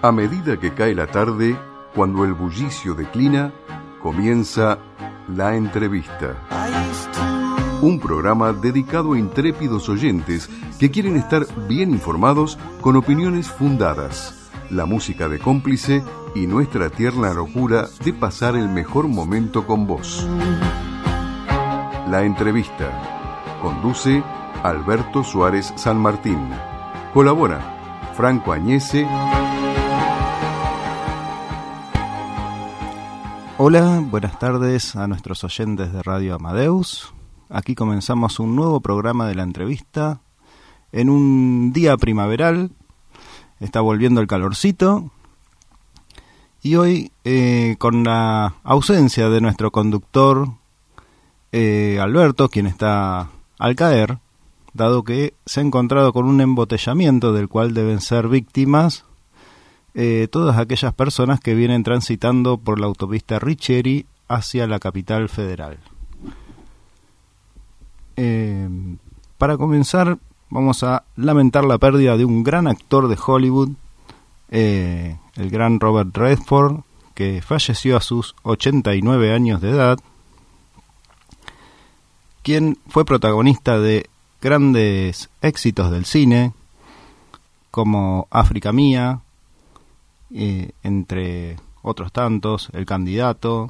A medida que cae la tarde, cuando el bullicio declina, comienza La Entrevista. Un programa dedicado a intrépidos oyentes que quieren estar bien informados con opiniones fundadas, la música de cómplice y nuestra tierna locura de pasar el mejor momento con vos. La Entrevista. Conduce Alberto Suárez San Martín. Colabora Franco Añese. Hola, buenas tardes a nuestros oyentes de Radio Amadeus. Aquí comenzamos un nuevo programa de La Entrevista en un día primaveral. Está volviendo el calorcito. Y hoy, con la ausencia de nuestro conductor Alberto, quien está al caer, dado que se ha encontrado con un embotellamiento del cual deben ser víctimas todas aquellas personas que vienen transitando por la autopista Riccieri hacia la capital federal. Para comenzar, vamos a lamentar la pérdida de un gran actor de Hollywood, el gran Robert Redford, que falleció a sus 89 años de edad, quien fue protagonista de grandes éxitos del cine, como África Mía, entre otros tantos, El Candidato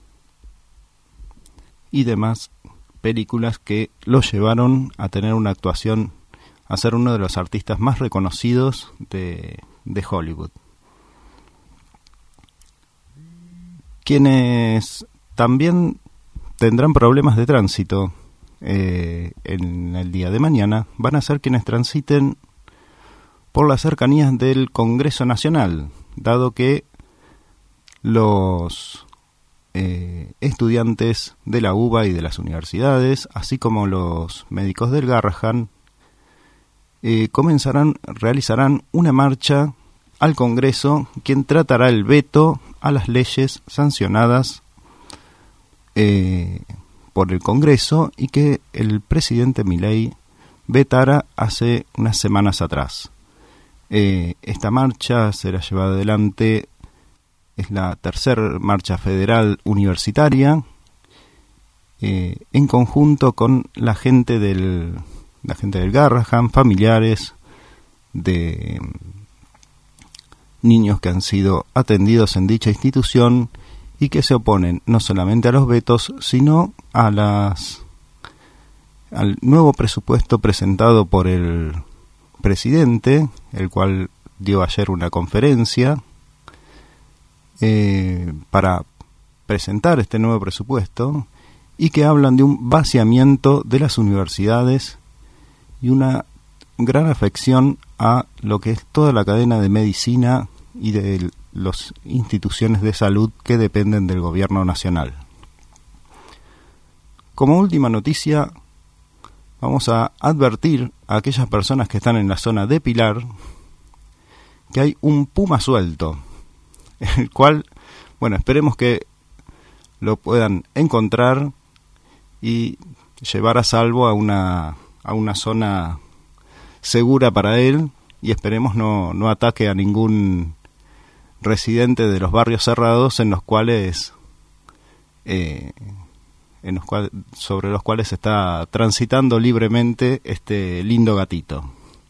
y demás películas que lo llevaron a tener una actuación, a ser uno de los artistas más reconocidos de Hollywood. Quienes también tendrán problemas de tránsito en el día de mañana van a ser quienes transiten por las cercanías del Congreso Nacional, dado que los estudiantes de la UBA y de las universidades, así como los médicos del Garrahan, realizarán una marcha al Congreso, quien tratará el veto a las leyes sancionadas por el Congreso y que el presidente Milei vetara hace unas semanas atrás. Esta marcha será llevada adelante, es la tercera marcha federal universitaria, en conjunto con la gente del Garrahan, familiares de niños que han sido atendidos en dicha institución y que se oponen no solamente a los vetos, sino al nuevo presupuesto presentado por el presidente, el cual dio ayer una conferencia para presentar este nuevo presupuesto, y que hablan de un vaciamiento de las universidades y una gran afección a lo que es toda la cadena de medicina y de las instituciones de salud que dependen del gobierno nacional. Como última noticia, vamos a advertir a aquellas personas que están en la zona de Pilar que hay un puma suelto, el cual, bueno, esperemos que lo puedan encontrar y llevar a salvo a una zona segura para él, y esperemos no ataque a ningún residente de los barrios cerrados sobre los cuales está transitando libremente este lindo gatito.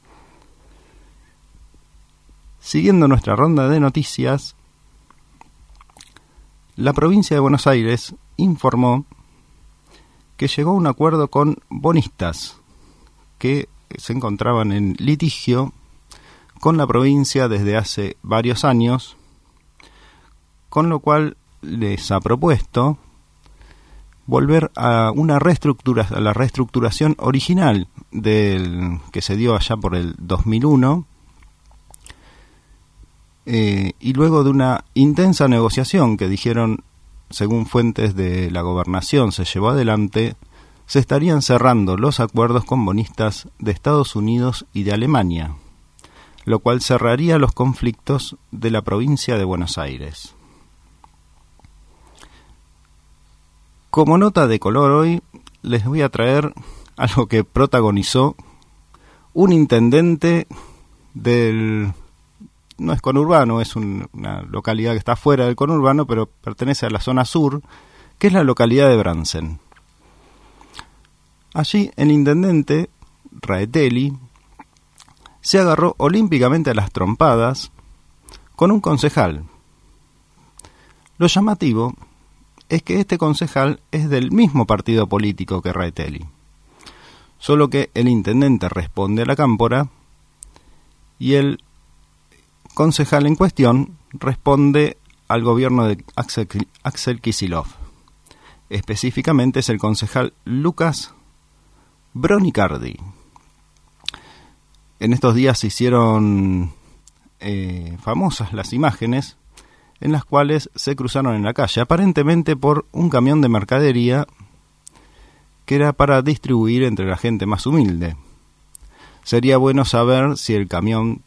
Siguiendo nuestra ronda de noticias, la provincia de Buenos Aires informó que llegó a un acuerdo con bonistas que se encontraban en litigio con la provincia desde hace varios años, con lo cual les ha propuesto volver a la reestructuración original que se dio allá por el 2001, y luego de una intensa negociación que dijeron, según fuentes de la gobernación, se llevó adelante, se estarían cerrando los acuerdos con bonistas de Estados Unidos y de Alemania, lo cual cerraría los conflictos de la provincia de Buenos Aires. Como nota de color hoy, les voy a traer algo que protagonizó un intendente no es conurbano, es una localidad que está fuera del conurbano, pero pertenece a la zona sur, que es la localidad de Brandsen. Allí el intendente Raetelli se agarró olímpicamente a las trompadas con un concejal. Lo llamativo es que este concejal es del mismo partido político que Raetelli, solo que el intendente responde a la cámpora y el concejal en cuestión responde al gobierno de Axel Kicillof. Específicamente es el concejal Lucas Bronicardi. En estos días se hicieron famosas las imágenes en las cuales se cruzaron en la calle, aparentemente por un camión de mercadería que era para distribuir entre la gente más humilde. Sería bueno saber si el camión,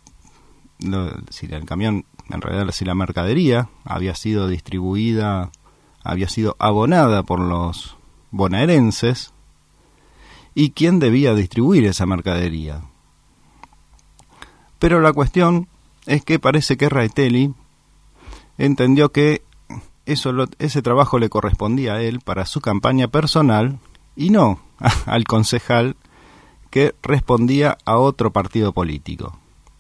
en realidad si la mercadería había sido distribuida, había sido abonada por los bonaerenses y quién debía distribuir esa mercadería. Pero la cuestión es que parece que Raetelli entendió que ese trabajo le correspondía a él para su campaña personal y no al concejal que respondía a otro partido político.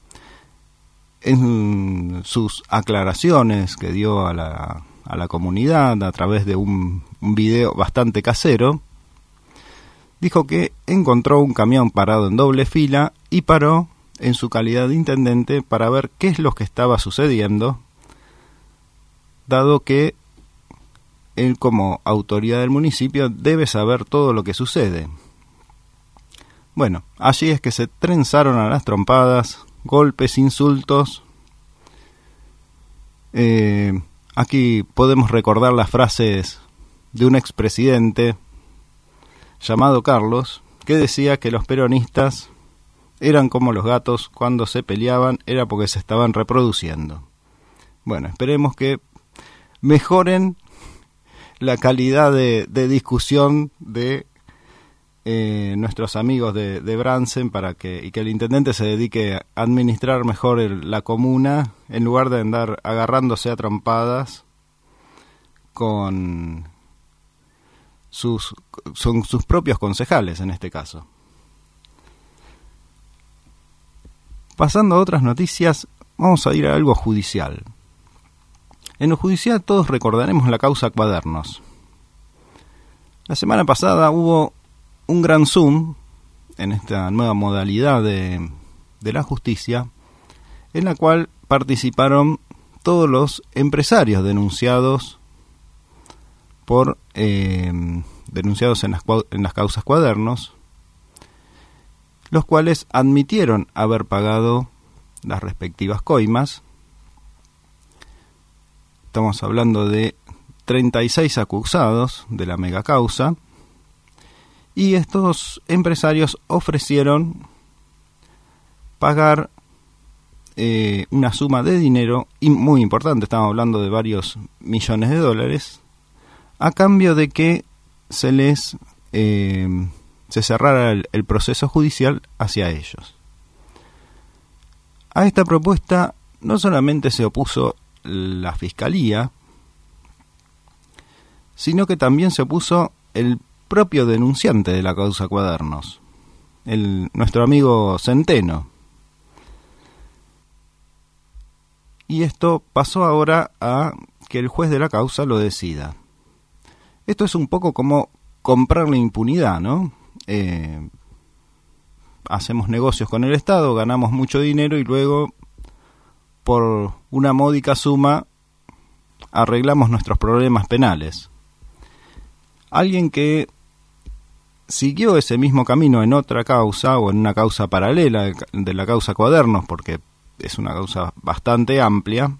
En sus aclaraciones que dio a la comunidad a través de un video bastante casero, dijo que encontró un camión parado en doble fila y paró en su calidad de intendente para ver qué es lo que estaba sucediendo, dado que él como autoridad del municipio debe saber todo lo que sucede. Bueno, allí es que se trenzaron a las trompadas, golpes, insultos. Aquí podemos recordar las frases de un expresidente llamado Carlos, que decía que los peronistas eran como los gatos, cuando se peleaban era porque se estaban reproduciendo. Bueno, esperemos que mejoren la calidad de discusión de nuestros amigos de Brandsen y que el intendente se dedique a administrar mejor la comuna en lugar de andar agarrándose a trompadas con sus propios concejales en este caso. Pasando a otras noticias, vamos a ir a algo judicial. En lo judicial todos recordaremos la causa Cuadernos. La semana pasada hubo un gran Zoom en esta nueva modalidad de la justicia, en la cual participaron todos los empresarios denunciados en las causas Cuadernos, los cuales admitieron haber pagado las respectivas coimas. Estamos hablando de 36 acusados de la mega causa, y estos empresarios ofrecieron pagar una suma de dinero muy importante, estamos hablando de varios millones de dólares, a cambio de que se cerrara el proceso judicial hacia ellos. A esta propuesta no solamente se opuso la Fiscalía, sino que también se opuso el propio denunciante de la causa Cuadernos, nuestro amigo Centeno. Y esto pasó ahora a que el juez de la causa lo decida. Esto es un poco como comprar la impunidad, ¿no? Hacemos negocios con el Estado, ganamos mucho dinero y luego, por una módica suma, arreglamos nuestros problemas penales. Alguien que siguió ese mismo camino en otra causa o en una causa paralela de la causa Cuadernos, porque es una causa bastante amplia,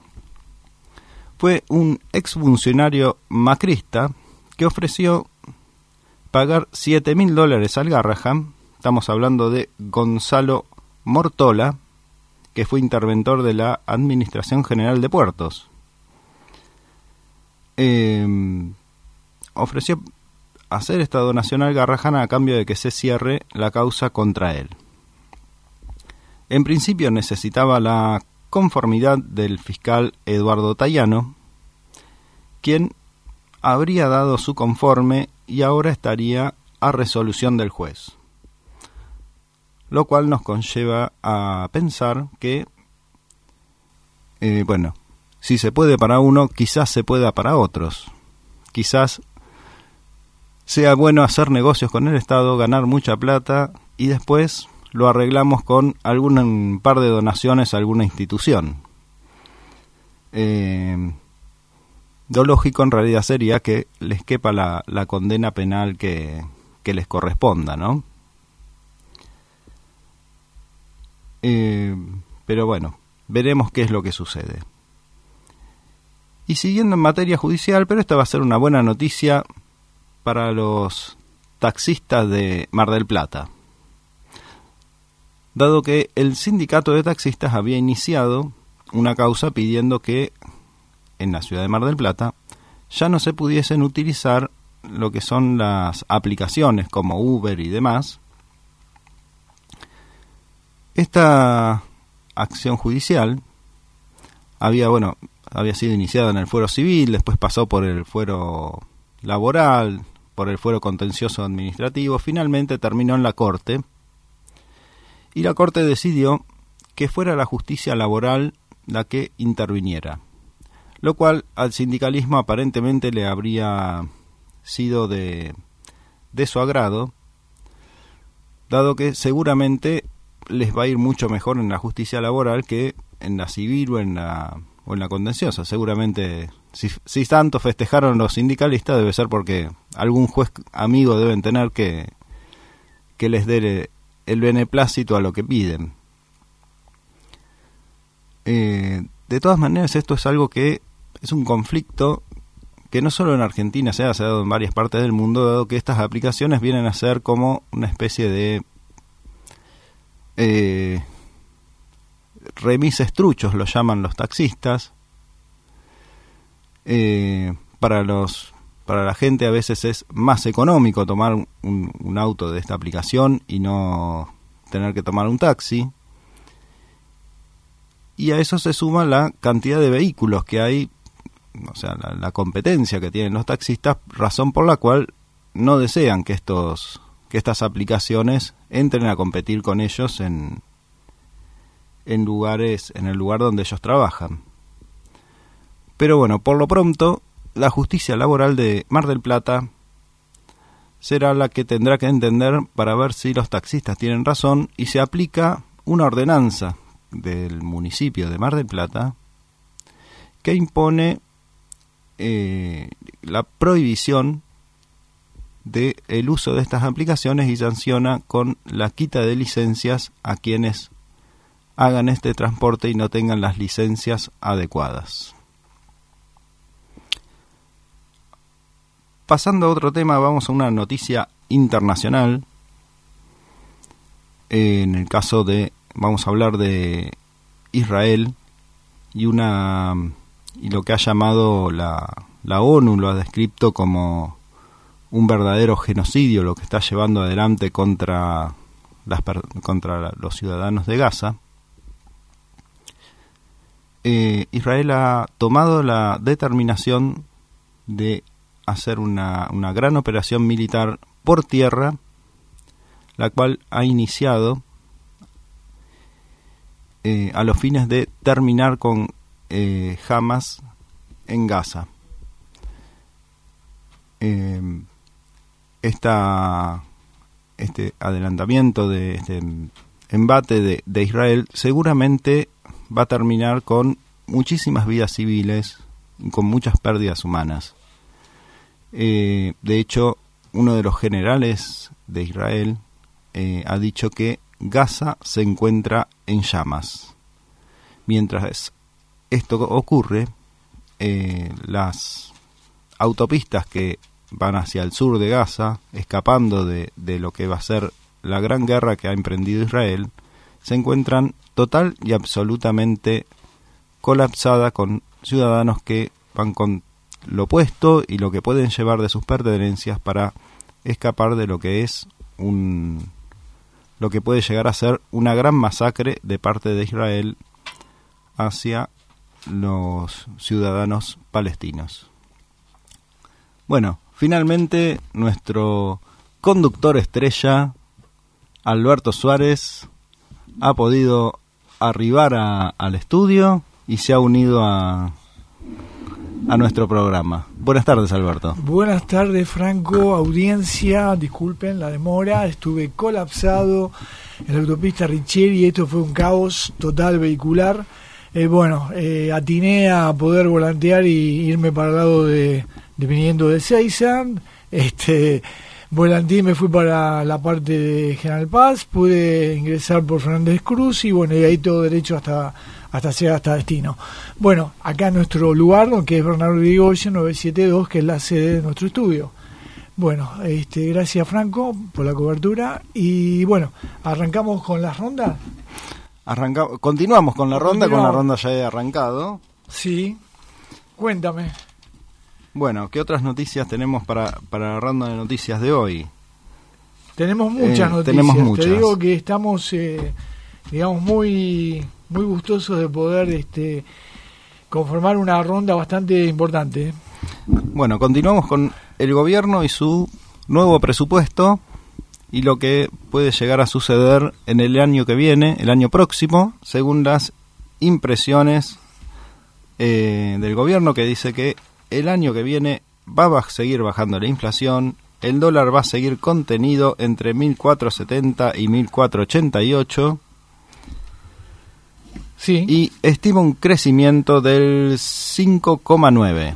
fue un exfuncionario macrista que ofreció pagar $7.000 al Garrahan. Estamos hablando de Gonzalo Mortola, que fue interventor de la Administración General de Puertos. Ofreció hacer esta donación al Garrahan a cambio de que se cierre la causa contra él. En principio necesitaba la conformidad del fiscal Eduardo Tayano, quien habría dado su conforme y ahora estaría a resolución del juez. Lo cual nos conlleva a pensar que, si se puede para uno, quizás se pueda para otros. Quizás sea bueno hacer negocios con el Estado, ganar mucha plata y después lo arreglamos con un par de donaciones a alguna institución. Lo lógico en realidad sería que les quepa la condena penal que les corresponda, ¿no? Pero bueno, veremos qué es lo que sucede. Y siguiendo en materia judicial, pero esta va a ser una buena noticia para los taxistas de Mar del Plata, dado que el sindicato de taxistas había iniciado una causa pidiendo que en la ciudad de Mar del Plata ya no se pudiesen utilizar lo que son las aplicaciones como Uber y demás. Esta acción judicial había sido iniciada en el fuero civil, después pasó por el fuero laboral, por el fuero contencioso administrativo, finalmente terminó en la Corte, y la Corte decidió que fuera la justicia laboral la que interviniera, lo cual al sindicalismo aparentemente le habría sido de su agrado, dado que seguramente les va a ir mucho mejor en la justicia laboral que en la civil o en la contenciosa. Seguramente, si tanto festejaron los sindicalistas, debe ser porque algún juez amigo deben tener que les dé el beneplácito a lo que piden. De todas maneras, esto es algo que es un conflicto que no solo en Argentina se ha dado en varias partes del mundo, dado que estas aplicaciones vienen a ser como una especie de remises truchos, lo llaman los taxistas. Para la gente a veces es más económico tomar un auto de esta aplicación y no tener que tomar un taxi. Y a eso se suma la cantidad de vehículos que hay, o sea, la competencia que tienen los taxistas, razón por la cual no desean que estas aplicaciones entren a competir con ellos en el lugar donde ellos trabajan. Pero bueno, por lo pronto, la justicia laboral de Mar del Plata será la que tendrá que entender para ver si los taxistas tienen razón y se aplica una ordenanza del municipio de Mar del Plata que impone la prohibición del uso de estas aplicaciones y sanciona con la quita de licencias a quienes hagan este transporte y no tengan las licencias adecuadas. Pasando a otro tema, vamos a una noticia internacional. En el caso vamos a hablar de Israel y lo que ha llamado la ONU, lo ha descrito como un verdadero genocidio lo que está llevando adelante contra los ciudadanos de Gaza. Israel ha tomado la determinación de hacer una gran operación militar por tierra, la cual ha iniciado a los fines de terminar con Hamas en Gaza. Este adelantamiento de este embate de Israel seguramente va a terminar con muchísimas vidas civiles y con muchas pérdidas humanas. De hecho, uno de los generales de Israel ha dicho que Gaza se encuentra en llamas. Mientras esto ocurre, las autopistas que van hacia el sur de Gaza, escapando de lo que va a ser la gran guerra que ha emprendido Israel, se encuentran total y absolutamente colapsada con ciudadanos que van con lo opuesto y lo que pueden llevar de sus pertenencias para escapar de lo que es lo que puede llegar a ser una gran masacre de parte de Israel hacia los ciudadanos palestinos. Bueno, finalmente nuestro conductor estrella, Alberto Suárez, ha podido arribar al estudio y se ha unido a nuestro programa. Buenas tardes, Alberto. Buenas tardes, Franco, audiencia, disculpen la demora, estuve colapsado en la autopista Richieri, esto fue un caos total vehicular. Atiné a poder volantear y irme para el lado viniendo de Seiza, volanteé y me fui para la parte de General Paz, pude ingresar por Fernández Cruz y y ahí todo derecho hasta llegar hasta destino. Bueno, acá en nuestro lugar, que es Bernardo Irigoyen 972, que es la sede de nuestro estudio. Bueno, gracias, Franco, por la cobertura. Y bueno, ¿arrancamos con las rondas? Continuamos con la ronda, con la ronda ya he arrancado. Sí, cuéntame. Bueno, ¿qué otras noticias tenemos para la ronda de noticias de hoy? Tenemos muchas noticias. Tenemos muchas. Te digo que estamos, muy gustosos de poder conformar una ronda bastante importante. Bueno, continuamos con el gobierno y su nuevo presupuesto y lo que puede llegar a suceder en el año que viene, el año próximo, según las impresiones del gobierno, que dice que el año que viene va a seguir bajando la inflación, el dólar va a seguir contenido entre 1.470 y 1.488. Sí. Y estima un crecimiento del 5,9.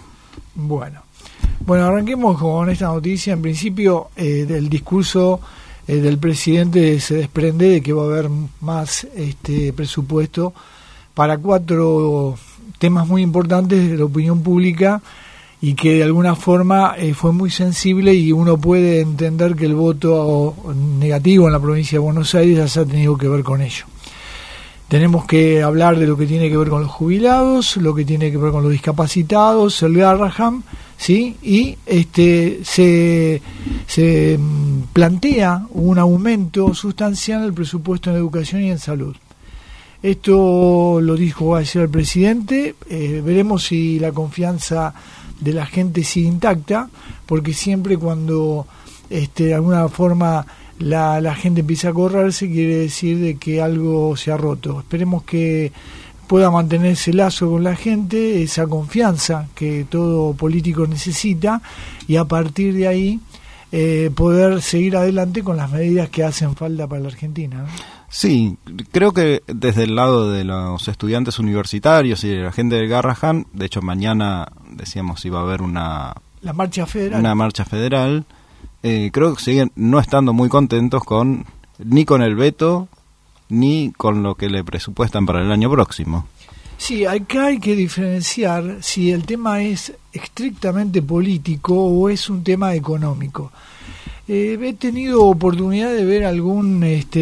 Bueno, arranquemos con esta noticia. En principio, del discurso del presidente se desprende de que va a haber más presupuesto para 4 temas muy importantes de la opinión pública y que de alguna forma fue muy sensible, y uno puede entender que el voto negativo en la provincia de Buenos Aires ha tenido que ver con ello. Tenemos que hablar de lo que tiene que ver con los jubilados, lo que tiene que ver con los discapacitados, el Garrahan, ¿sí? Y se plantea un aumento sustancial en el presupuesto en educación y en salud. Esto lo dijo ayer el presidente. Veremos si la confianza de la gente sigue intacta, porque siempre cuando de alguna forma la gente empieza a correrse, quiere decir de que algo se ha roto. Esperemos que pueda mantenerse el lazo con la gente, esa confianza que todo político necesita, y a partir de ahí poder seguir adelante con las medidas que hacen falta para la Argentina, ¿no? Sí, creo que desde el lado de los estudiantes universitarios y de la gente del Garrahan, de hecho mañana decíamos iba a haber una marcha federal. Creo que siguen no estando muy contentos ni con el veto ni con lo que le presupuestan para el año próximo. Sí, acá hay que diferenciar si el tema es estrictamente político o es un tema económico. He tenido oportunidad de ver algún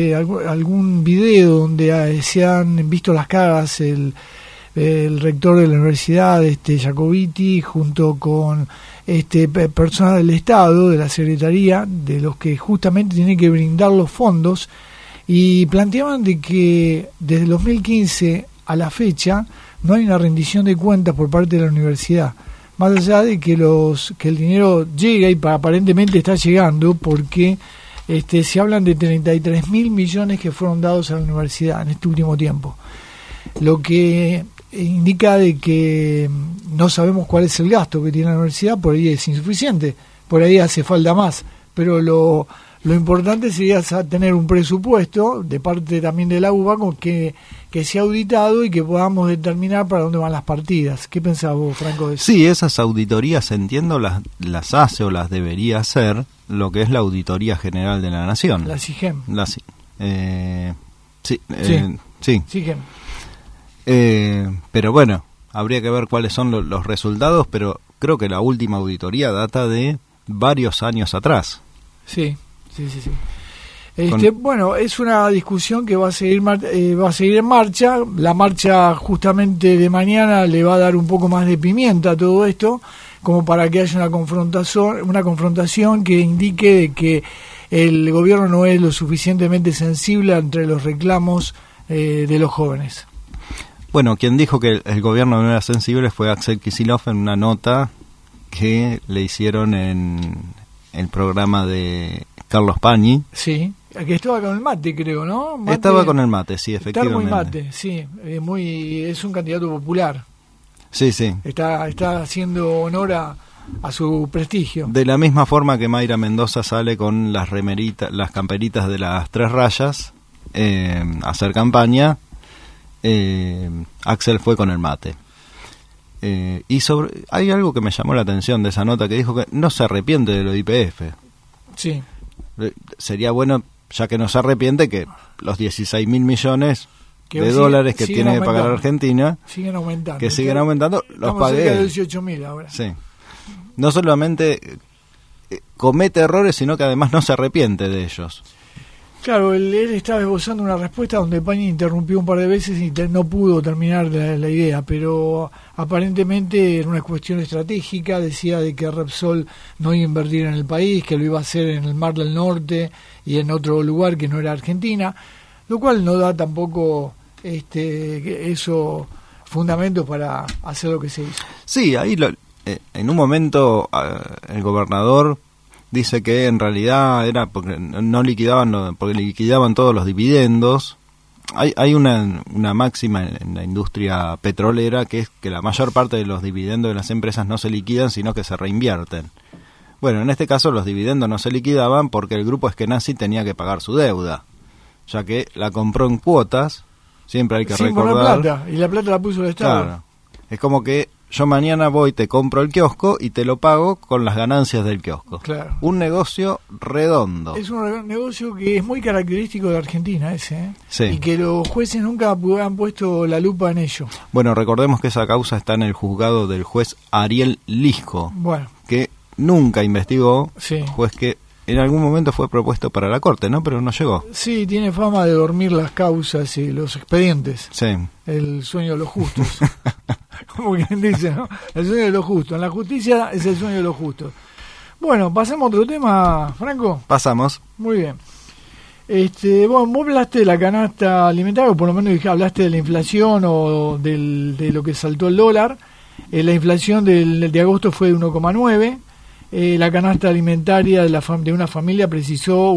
video donde se han visto las caras el rector de la universidad, Jacobiti, junto con personas del Estado, de la Secretaría, de los que justamente tienen que brindar los fondos, y planteaban de que desde el 2015 a la fecha no hay una rendición de cuentas por parte de la universidad, más allá de que el dinero llega, y aparentemente está llegando, porque se hablan de 33.000 millones que fueron dados a la universidad en este último tiempo, lo que indica de que no sabemos cuál es el gasto que tiene la universidad. Por ahí es insuficiente, por ahí hace falta más, pero lo importante sería tener un presupuesto de parte también de la UBA que sea auditado y que podamos determinar para dónde van las partidas. ¿Qué pensás vos, Franco, de eso? Sí, esas auditorías, entiendo, las hace o las debería hacer lo que es la Auditoría General de la Nación. La CIGEM. Sí. CIGEM. Pero bueno, habría que ver cuáles son los resultados, pero creo que la última auditoría data de varios años atrás. Sí. Bueno, es una discusión que va a seguir en marcha. La marcha justamente de mañana le va a dar un poco más de pimienta a todo esto, como para que haya una confrontación que indique de que el gobierno no es lo suficientemente sensible entre los reclamos de los jóvenes. Bueno, quien dijo que el gobierno no era sensible fue Axel Kicillof en una nota que le hicieron en el programa de Carlos Pañi. Sí, que estaba con el mate, creo, ¿no? Mate, estaba con el mate, sí, efectivamente. Está muy mate, sí, es un candidato popular. Sí, sí. Está haciendo honor a su prestigio. De la misma forma que Mayra Mendoza sale con las camperitas de las 3 rayas a hacer campaña, Axel fue con el mate. Y hay algo que me llamó la atención de esa nota, que dijo que no se arrepiente de lo de YPF. Sí. Sería bueno, ya que no se arrepiente, que los 16.000 millones de dólares que tiene que pagar Argentina siguen aumentando. Que siguen aumentando, los pague. Cerca de 18.000 ahora. Sí. No solamente comete errores, sino que además no se arrepiente de ellos. Claro, él estaba esbozando una respuesta donde Pañi interrumpió un par de veces y no pudo terminar la idea, pero aparentemente era una cuestión estratégica. Decía de que Repsol no iba a invertir en el país, que lo iba a hacer en el Mar del Norte y en otro lugar que no era Argentina, lo cual no da tampoco eso fundamentos para hacer lo que se hizo. Sí, ahí en un momento el gobernador dice que en realidad era porque no liquidaban, porque liquidaban todos los dividendos. Hay una máxima en la industria petrolera, que es que la mayor parte de los dividendos de las empresas no se liquidan, sino que se reinvierten. Bueno, en este caso los dividendos no se liquidaban porque el grupo Eskenazi tenía que pagar su deuda, ya que la compró en cuotas. Siempre hay que recordar. Plata, y la plata la puso el Estado. Claro. Es como que yo mañana voy, te compro el kiosco y te lo pago con las ganancias del kiosco. Claro. Un negocio redondo. Es un negocio que es muy característico de Argentina ese, ¿eh? Sí. Y que los jueces nunca han puesto la lupa en ello. Bueno, recordemos que esa causa está en el juzgado del juez Ariel Lisco, que nunca investigó, sí. Juez que en algún momento fue propuesto para la corte, ¿no? Pero no llegó. Sí, tiene fama de dormir las causas y los expedientes. Sí. El sueño de los justos. Como quien dice, ¿no? El sueño de los justos. En la justicia es el sueño de los justos. Bueno, pasemos a otro tema, Franco. Pasamos. Muy bien. Bueno, vos hablaste de la canasta alimentaria, o por lo menos hablaste de la inflación o de lo que saltó el dólar. La inflación de agosto fue de 1,9. La canasta alimentaria de una familia precisó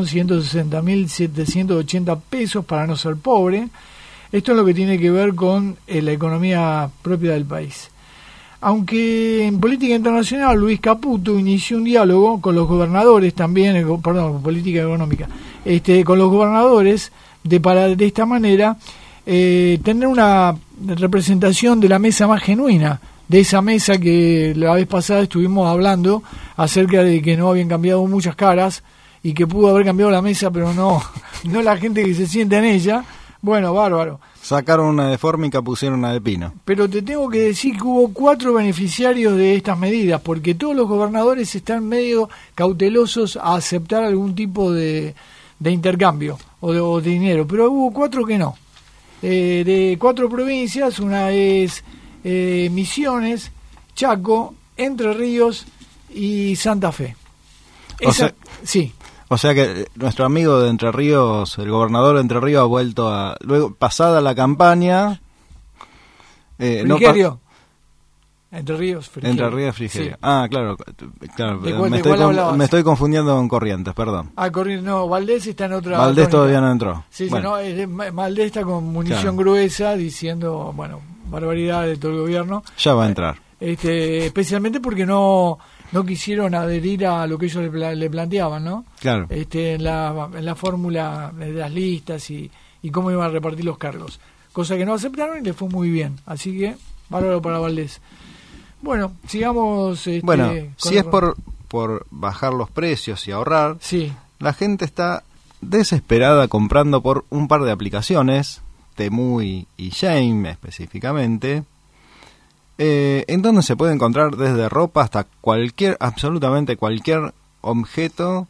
1.160.780 pesos para no ser pobre. Esto es lo que tiene que ver con la economía propia del país. Aunque en política internacional Luis Caputo inició un diálogo con los gobernadores también, con política económica, con los gobernadores para de esta manera tener una representación de la mesa más genuina, de esa mesa que la vez pasada estuvimos hablando acerca de que no habían cambiado muchas caras y que pudo haber cambiado la mesa, pero no la gente que se sienta en ella. Bueno, bárbaro. Sacaron una de fórmica, pusieron una de pino. Pero te tengo que decir que hubo 4 beneficiarios de estas medidas, porque todos los gobernadores están medio cautelosos a aceptar algún tipo de intercambio o de dinero, pero hubo 4 que no. De 4 provincias, una es Misiones, Chaco, Entre Ríos y Santa Fe. Sí. O sea que nuestro amigo de Entre Ríos, el gobernador de Entre Ríos, ha vuelto luego, pasada la campaña... Frigerio. Entre Ríos, Frigerio. Entre Ríos, Frigerio. Sí. Claro. Me estoy confundiendo con Corrientes, perdón. Corrientes, no, Valdés está en otra... Valdés todavía no entró. Sí, bueno. Valdés está con munición gruesa diciendo, barbaridades de todo el gobierno. Ya va a entrar. Especialmente porque no quisieron adherir a lo que ellos le planteaban, ¿no? Claro. En la fórmula de las listas y cómo iban a repartir los cargos. Cosa que no aceptaron y les fue muy bien. Así que, bárbaro para Valdés. Bueno, sigamos... si es por bajar los precios y ahorrar, sí. La gente está desesperada comprando por un par de aplicaciones, Temu y Shein específicamente, en donde se puede encontrar desde ropa hasta absolutamente cualquier objeto.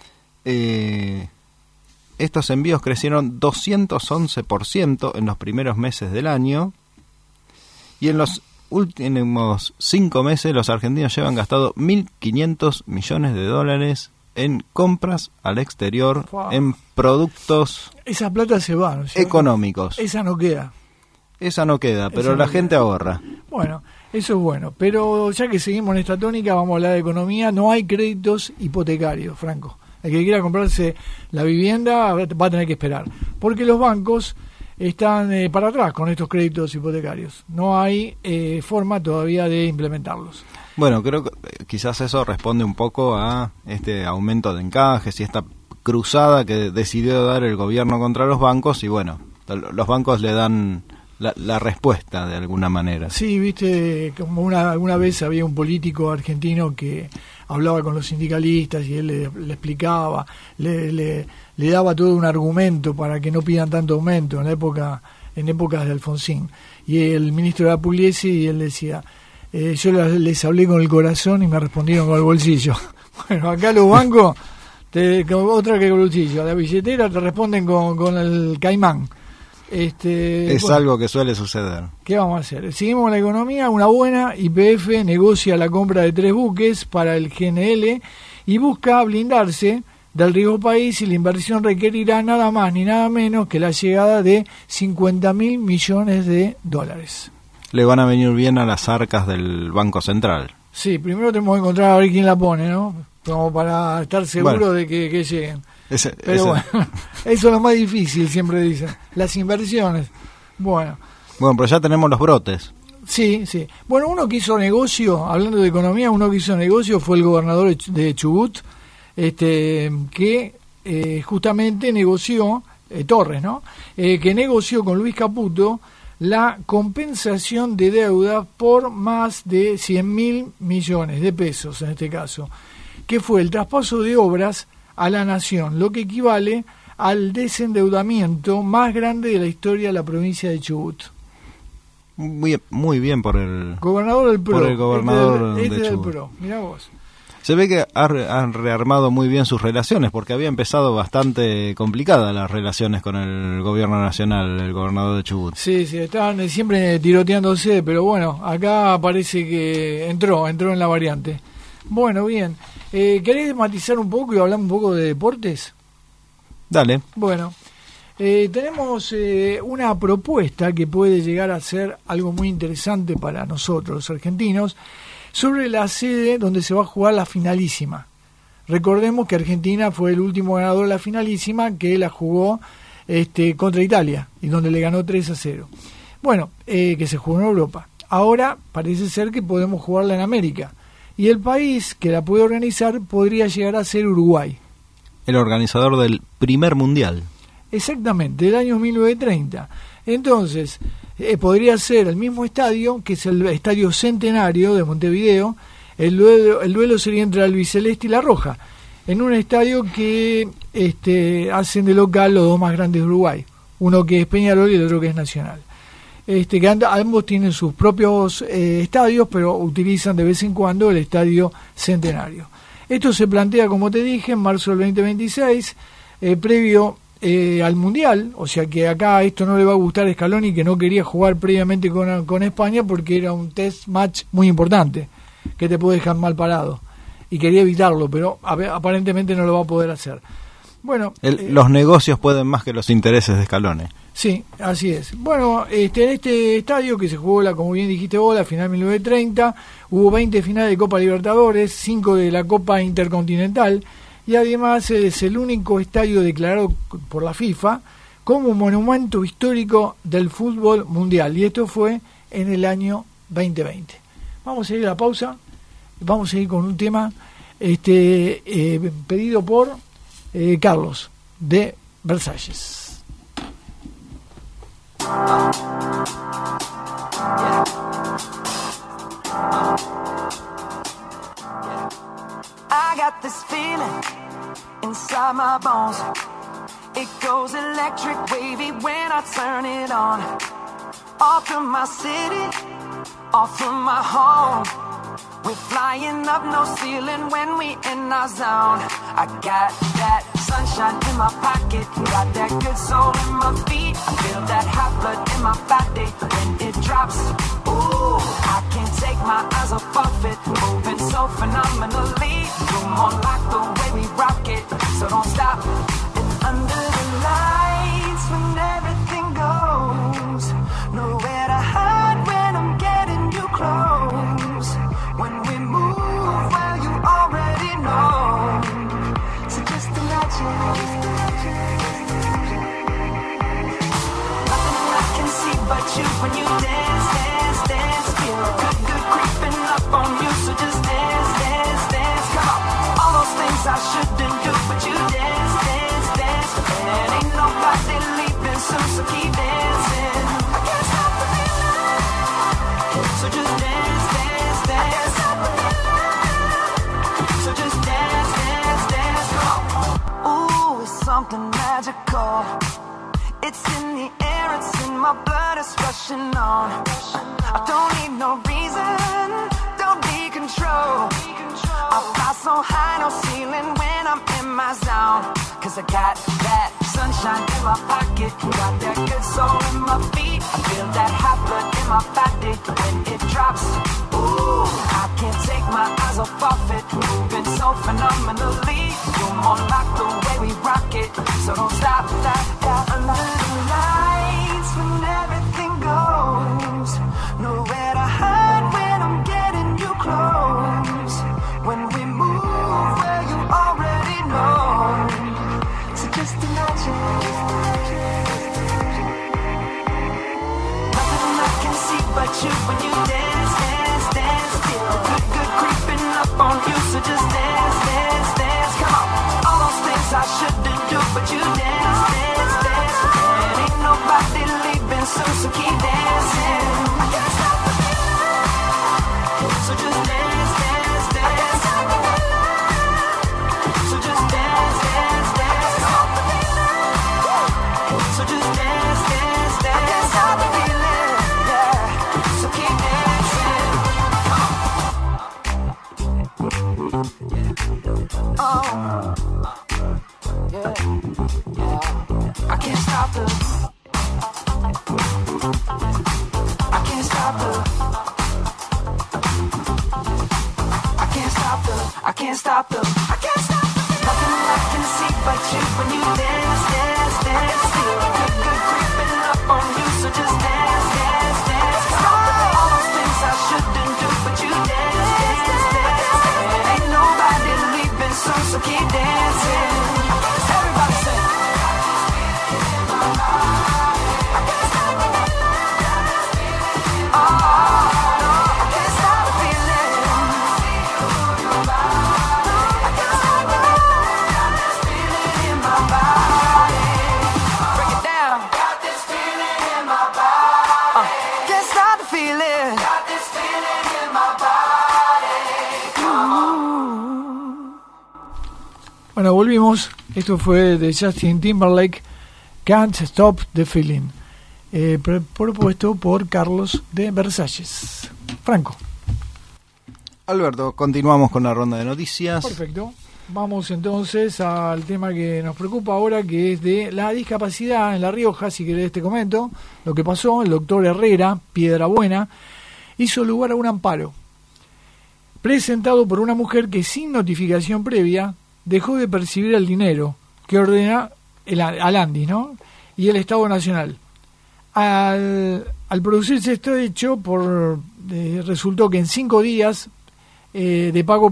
Estos envíos crecieron 211% en los primeros meses del año, y en los últimos 5 meses los argentinos llevan gastado 1.500 millones de dólares en compras al exterior, wow, en productos esa plata se va, ¿no? económicos. Esa no queda. Esa no queda, pero la gente ahorra. Bueno, eso es bueno. Pero ya que seguimos en esta tónica, vamos a hablar de economía. No hay créditos hipotecarios, Franco. El que quiera comprarse la vivienda va a tener que esperar. Porque los bancos están para atrás con estos créditos hipotecarios. No hay forma todavía de implementarlos. Bueno, creo que quizás eso responde un poco a este aumento de encajes y esta cruzada que decidió dar el gobierno contra los bancos y bueno, los bancos le dan la respuesta de alguna manera. Sí, viste, como alguna vez había un político argentino que hablaba con los sindicalistas y él le explicaba, le daba todo un argumento para que no pidan tanto aumento en épocas de Alfonsín. Y el ministro era Pugliese y él decía, yo les hablé con el corazón y me respondieron con el bolsillo. Bueno, acá los bancos, otra que el bolsillo, a la billetera te responden con el caimán. Bueno, algo que suele suceder. ¿Qué vamos a hacer? Seguimos con la economía. Una buena, YPF negocia la compra de 3 buques para el GNL y busca blindarse del riesgo país, y la inversión requerirá nada más ni nada menos que la llegada de 50.000 millones de dólares. Le van a venir bien a las arcas del Banco Central. Sí, primero tenemos que encontrar a ver quién la pone, ¿no? Como para estar seguro de que lleguen. Pero bueno, eso es lo más difícil, siempre dicen. Las inversiones. Bueno, pero ya tenemos los brotes. Sí. Bueno, uno que hizo negocio, hablando de economía, uno que hizo negocio fue el gobernador de Chubut, que justamente negoció, Torres, ¿no? Que negoció con Luis Caputo la compensación de deuda por más de 100.000 millones de pesos, en este caso, que fue el traspaso de obras a la nación, lo que equivale al desendeudamiento más grande de la historia de la provincia de Chubut. Muy bien por el gobernador del PRO. Por el gobernador de del Chubut. PRO. Mirá vos. Se ve que han rearmado muy bien sus relaciones, porque había empezado bastante complicadas las relaciones con el gobierno nacional, el gobernador de Chubut. Sí, estaban siempre tiroteándose, pero bueno, acá parece que entró en la variante. Bueno, bien. ¿Querés matizar un poco y hablar un poco de deportes? Dale. Bueno, tenemos una propuesta que puede llegar a ser algo muy interesante para nosotros, los argentinos, sobre la sede donde se va a jugar la finalísima. Recordemos que Argentina fue el último ganador de la finalísima, que la jugó contra Italia, y donde le ganó 3-0. Bueno, que se jugó en Europa. Ahora parece ser que podemos jugarla en América. Y el país que la puede organizar podría llegar a ser Uruguay. El organizador del primer mundial. Exactamente, del año 1930. Entonces, podría ser el mismo estadio, que es el Estadio Centenario de Montevideo. El duelo sería entre la albiceleste y la roja, en un estadio que hacen de local los dos más grandes de Uruguay. Uno que es Peñarol y el otro que es Nacional. Que ambos tienen sus propios estadios, pero utilizan de vez en cuando el Estadio Centenario. Esto se plantea, como te dije, en marzo del 2026, previo al Mundial, o sea que acá esto no le va a gustar a Scaloni, que no quería jugar previamente con España porque era un test match muy importante, que te puede dejar mal parado, y quería evitarlo, pero aparentemente no lo va a poder hacer. Bueno, los negocios pueden más que los intereses de Scaloni. Sí, así es. Bueno, en este estadio que se jugó, como bien dijiste vos, la final 1930, hubo 20 finales de Copa Libertadores, 5 de la Copa Intercontinental, y además es el único estadio declarado por la FIFA como monumento histórico del fútbol mundial, y esto fue en el año 2020. Vamos a ir a la pausa, vamos a ir con un tema pedido por Carlos de Versalles. I got this feeling inside my bones. It goes electric wavy when I turn it on. Off from my city, off from my home. We're flying up, no ceiling when we in our zone. I got that sunshine in my pocket, got that good soul in my feet. I feel that hot blood in my body when it drops. Ooh, I can't take my eyes off of it, moving so phenomenally. You're more like the way we rock it, so don't stop. And under the lights when everything goes, nowhere soon, so keep dancing. I can't stop the feeling. So just dance, dance, dance. So just dance, dance, dance. Ooh, it's something magical. It's in the air, it's in my blood, it's rushing on. I don't need no reason, don't need control. I fly so high, no ceiling when I'm in my zone. Cause I got that sunshine in my pocket, got that good soul in my feet. I feel that hot blood in my body when it drops. Ooh, I can't take my eyes off of it, moving so phenomenally. You're more like the way we rock it, so don't stop, stop, stop. Under the lights when everything goes, nowhere to hide when I'm getting you close. When we move where you already know, so just imagine. Nothing I can see but you when you dance, dance, dance. Feel the good, good creeping up on you, so just dance, dance, dance. Come on, all those things I shouldn't do, but you dance, dance, dance. And ain't nobody leaving soon, so keep dancing. I can't stop the feeling, so just dance, dance, dance. So just dance, dance, dance. So just dance, dance, dance. I can't stop the feeling, yeah. So keep dancing. Oh, yeah, yeah. I can't stop the. I can't stop the. I can't stop the. I can't stop the. I can't stop the. Nothing I can see but you when you dance, dance, dance. Feel the good, good creeping up on you, so just dance, dance, dance. All those things I shouldn't do, but you dance, dance, dance. And ain't nobody leaving soon, so keep dancing. Everybody say. Bueno, volvimos. Esto fue de Justin Timberlake, Can't Stop the Feeling, propuesto por Carlos de Versalles. Franco. Alberto, continuamos con la ronda de noticias. Perfecto. Vamos entonces al tema que nos preocupa ahora, que es de la discapacidad en La Rioja. Si querés te comento lo que pasó. El doctor Herrera, Piedrabuena, hizo lugar a un amparo presentado por una mujer que sin notificación previa dejó de percibir el dinero que ordena al ANDI, ¿no? Y el Estado Nacional. Al producirse este hecho, resultó que en 5 días de pago,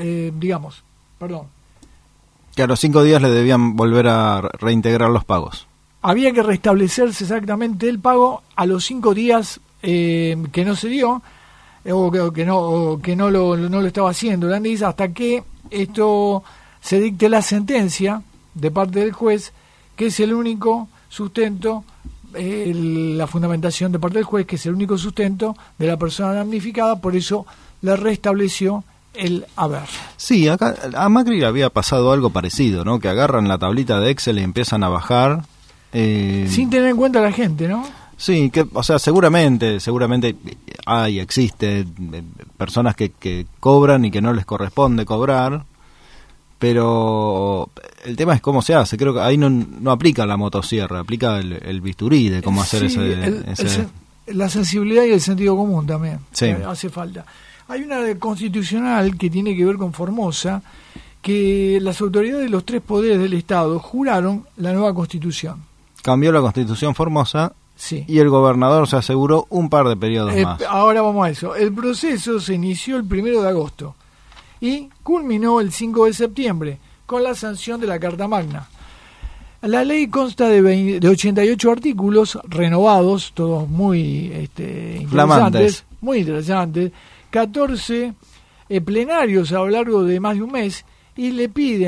que a los 5 días le debían volver a reintegrar los pagos. Había que restablecerse exactamente el pago a los 5 días que no se dio, o que no lo estaba haciendo el ANDI, hasta que esto se dicte la sentencia de parte del juez, que es el único sustento, la fundamentación de parte del juez, que es el único sustento de la persona damnificada, por eso le restableció el haber. Sí, acá a Macri le había pasado algo parecido, ¿no? Que agarran la tablita de Excel y empiezan a bajar. Sin tener en cuenta a la gente, ¿no? Sí, que, o sea, seguramente existe personas que cobran y que no les corresponde cobrar, pero el tema es cómo se hace. Creo que ahí no aplica la motosierra, aplica el bisturí de cómo hacer la sensibilidad y el sentido común también. Sí. Hace falta. Hay una constitucional que tiene que ver con Formosa, que las autoridades de los 3 poderes del Estado juraron la nueva Constitución. Cambió la Constitución Formosa. Sí. Y el gobernador se aseguró un par de periodos más. Ahora vamos a eso. El proceso se inició el 1 de agosto y culminó el 5 de septiembre con la sanción de la Carta Magna. La ley consta de 88 artículos renovados, todos muy interesantes, muy interesantes, 14 plenarios a lo largo de más de un mes, y le piden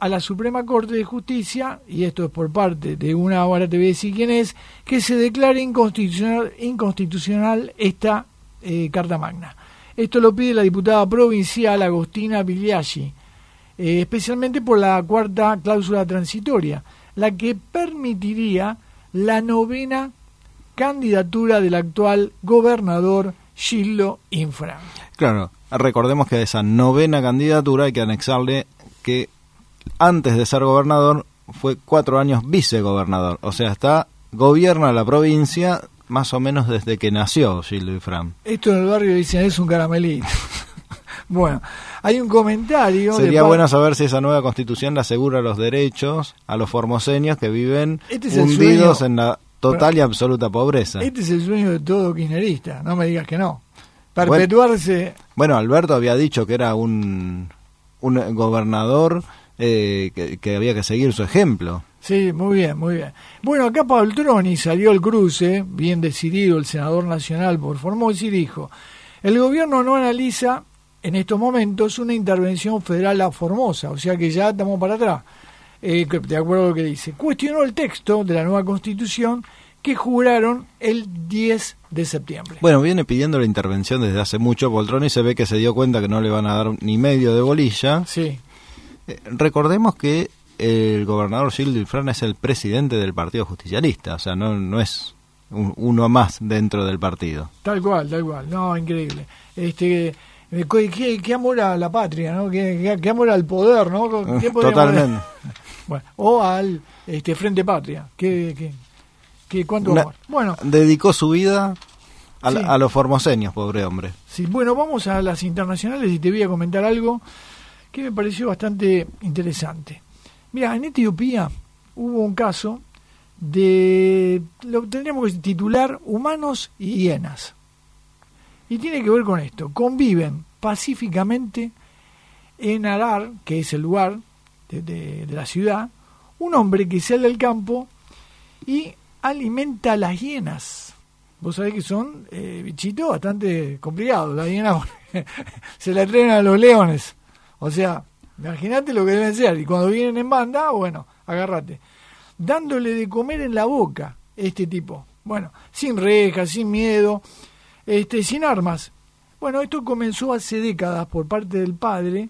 a la Suprema Corte de Justicia, y esto es por parte de una, ahora te voy a decir quién es, que se declare inconstitucional esta Carta Magna. Esto lo pide la diputada provincial Agostina Bigliacci, especialmente por la cuarta cláusula transitoria, la que permitiría la 9ª candidatura del actual gobernador Gildo Infran. Claro, recordemos que a esa 9ª candidatura hay que anexarle que antes de ser gobernador fue 4 años vicegobernador, o sea, gobierna la provincia más o menos desde que nació Gildo Infran. Esto en el barrio dicen es un caramelito. Bueno, hay un comentario. Sería bueno saber si esa nueva constitución le asegura los derechos a los formoseños que viven hundidos en la total y absoluta pobreza. Este es el sueño de todo kirchnerista, no me digas que no. Perpetuarse. Bueno, Alberto había dicho que era un gobernador que había que seguir su ejemplo. Sí, muy bien, muy bien. Bueno, acá Paltroni salió al cruce, bien decidido el senador nacional por Formosa, y dijo: el gobierno no analiza en estos momentos una intervención federal a Formosa, o sea que ya estamos para atrás, de acuerdo a lo que dice. Cuestionó el texto de la nueva Constitución que juraron el 10 de septiembre. Bueno, viene pidiendo la intervención desde hace mucho. Poltroni se ve que se dio cuenta que no le van a dar ni medio de bolilla. Sí. Recordemos que el gobernador Gildo Infran es el presidente del Partido Justicialista, o sea, no es uno más dentro del partido. Tal cual, no, increíble. Qué amor a la patria, ¿no? Qué amor al poder, ¿no? Totalmente. Bueno, o al Frente Patria. ¿Cuánto amor? Bueno, dedicó su vida sí, a los formoseños, pobre hombre. Sí, bueno, vamos a las internacionales y te voy a comentar algo que me pareció bastante interesante. Mira, en Etiopía hubo un caso lo tendríamos que titular humanos y hienas. Y tiene que ver con esto. Conviven pacíficamente en Harar, que es el lugar de la ciudad, un hombre que sale al campo y alimenta a las hienas. Vos sabés que son bichitos bastante complicados. Las hienas se la traen a los leones. O sea, imagínate lo que deben ser. Y cuando vienen en banda, bueno, agárrate. Dándole de comer en la boca este tipo. Bueno, sin rejas, sin miedo, sin armas. Bueno, esto comenzó hace décadas por parte del padre.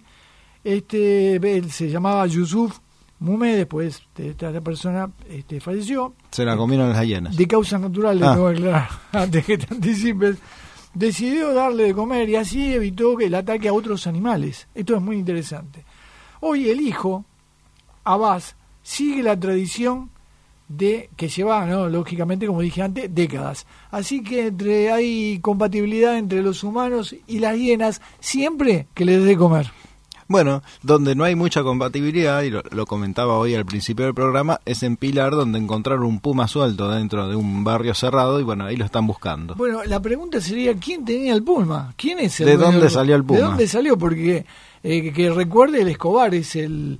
Él se llamaba Yusuf Mume, después esta persona falleció. Se la comieron las hienas. De causas naturales, tengo que aclarar, antes que te anticipes. Decidió darle de comer y así evitó que el ataque a otros animales. Esto es muy interesante. Hoy el hijo, Abbas, sigue la tradición que lleva, ¿no?, lógicamente, como dije antes, décadas. Así que hay compatibilidad entre los humanos y las hienas siempre que les dé comer. Bueno, donde no hay mucha compatibilidad, y lo comentaba hoy al principio del programa, es en Pilar, donde encontraron un puma suelto dentro de un barrio cerrado y bueno, ahí lo están buscando. Bueno, la pregunta sería, ¿quién tenía el puma? ¿Quién es el ¿De dónde salió el puma? ¿De dónde salió? Porque que recuerde, el Escobar es el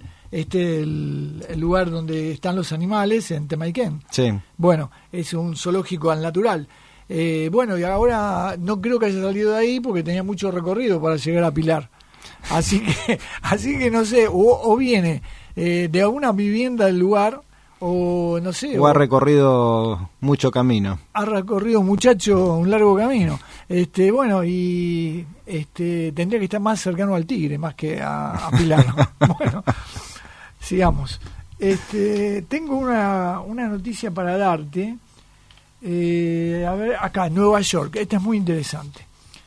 lugar donde están los animales en Temaiken. Sí. Bueno, es un zoológico al natural. Bueno, y ahora no creo que haya salido de ahí porque tenía mucho recorrido para llegar a Pilar. Así que no sé, o viene de alguna vivienda del lugar, o no sé. O ha recorrido mucho camino. Ha recorrido, muchacho, un largo camino. Bueno, y tendría que estar más cercano al tigre, más que a Pilar. Bueno, sigamos. Tengo una noticia para darte. A ver, acá, Nueva York. Esta es muy interesante.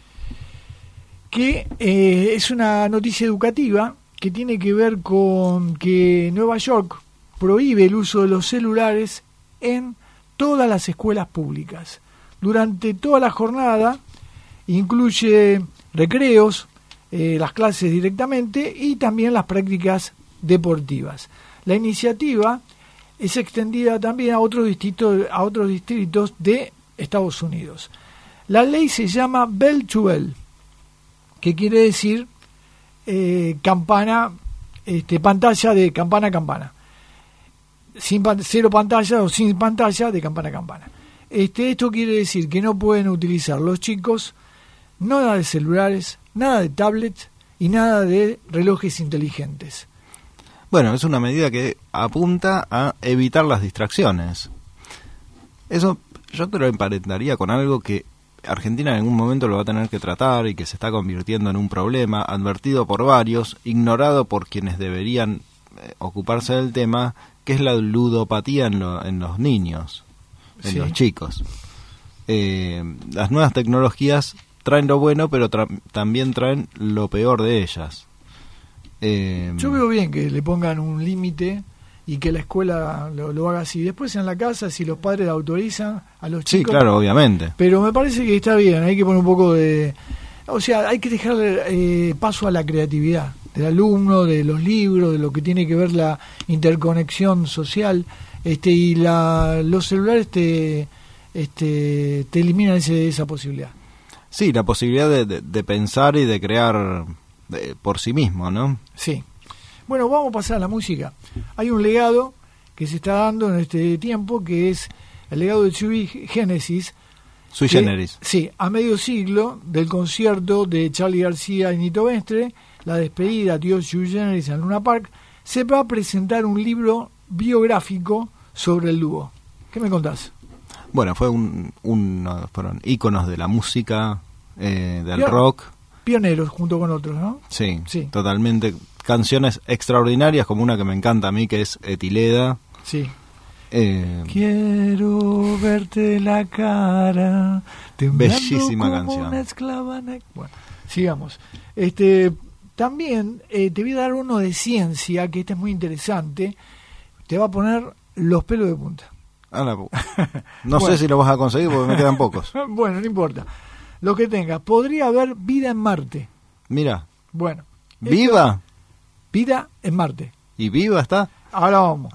Que es una noticia educativa que tiene que ver con que Nueva York prohíbe el uso de los celulares en todas las escuelas públicas. Durante toda la jornada incluye recreos, las clases directamente y también las prácticas deportivas. La iniciativa es extendida también a otros distritos de Estados Unidos. La ley se llama Bell to Bell, que quiere decir campana, pantalla de campana a campana. Cero pantalla o sin pantalla de campana a campana. Esto quiere decir que no pueden utilizar los chicos nada de celulares, nada de tablets y nada de relojes inteligentes. Bueno, es una medida que apunta a evitar las distracciones. Eso yo te lo emparentaría con algo que Argentina en algún momento lo va a tener que tratar y que se está convirtiendo en un problema, advertido por varios, ignorado por quienes deberían ocuparse del tema, que es la ludopatía en los niños, en los chicos. Las nuevas tecnologías traen lo bueno, pero también traen lo peor de ellas. Yo veo bien que le pongan un límite y que la escuela lo haga así. Después en la casa, si los padres autorizan a los chicos... Sí, claro, obviamente. Pero me parece que está bien, hay que poner un poco de... O sea, hay que dejar paso a la creatividad del alumno, de los libros, de lo que tiene que ver la interconexión social, y los celulares te eliminan esa posibilidad. Sí, la posibilidad de pensar y de crear por sí mismo, ¿no? Sí. Bueno, vamos a pasar a la música. Hay un legado que se está dando en este tiempo, que es el legado de Sui Generis. Sui Generis. Sí, a medio siglo del concierto de Charly García y Nito Mestre, la despedida de Sui Generis en Luna Park, se va a presentar un libro biográfico sobre el dúo. ¿Qué me contás? Bueno, fueron íconos de la música, del rock. Pioneros junto con otros, ¿no? Sí, totalmente. Canciones extraordinarias, como una que me encanta a mí, que es Etileda. Sí. Quiero verte la cara. Bellísima como canción. Una esclava. Bueno, sigamos. También te voy a dar uno de ciencia, que este es muy interesante. Te va a poner los pelos de punta. No sé si lo vas a conseguir porque me quedan pocos. Bueno, no importa. Lo que tengas. Podría haber vida en Marte. Mira. Bueno. ¿Viva? Vida en Marte. ¿Y viva está? Ahora vamos.